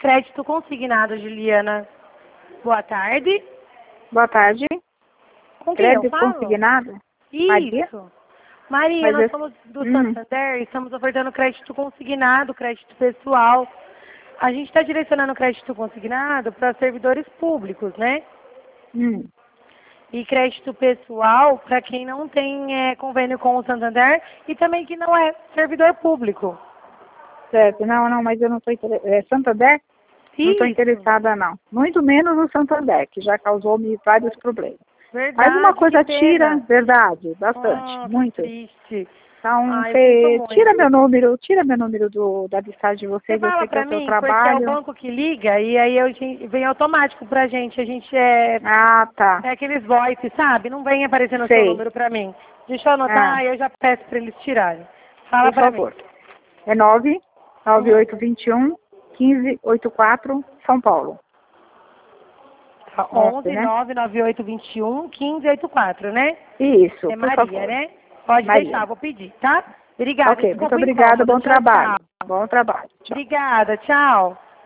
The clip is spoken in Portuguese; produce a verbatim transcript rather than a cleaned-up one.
Crédito consignado, Juliana. Boa tarde. Boa tarde. Com quem eu Crédito falo? consignado? Maria? Isso. Maria, Mas nós eu- somos do Hum. Santander e estamos ofertando crédito consignado, crédito pessoal. A gente está direcionando crédito consignado para servidores públicos, né? Hum. E crédito pessoal para quem não tem é, convênio com o Santander e também que não é servidor público. Certo. Não, não, mas eu não estou interessada. É Santander? Não estou Isso. interessada, não. Muito menos no Santander, que já causou-me vários problemas. Verdade. Alguma coisa que tira, pena. verdade, bastante, Ah, que muito. triste. Então, Ah, eu sinto cê- muito. tira meu número, tira meu número do, da listagem de Você vocês, eu fala sei que é pra o seu mim, porque é o trabalho. banco que liga e aí eu, vem automático pra gente. A gente é, Ah, tá. é aqueles voice, sabe? Não vem aparecendo o seu Sei. número pra mim. Deixa eu anotar Ah, e eu já peço pra eles tirarem. Fala por pra mim. favor. É nove nove Hum. oito dois um, um cinco oito quatro, São Paulo. Tá, Esse, onze né? nove nove oito dois um, um cinco oito quatro, né? Isso, É por Maria, favor. né? Pode Maria. deixar, vou pedir, tá? Obrigada. Ok, muito Desculpa o obrigada, incômodo. bom Tchau, trabalho. tchau. Bom trabalho. Tchau. Obrigada, tchau.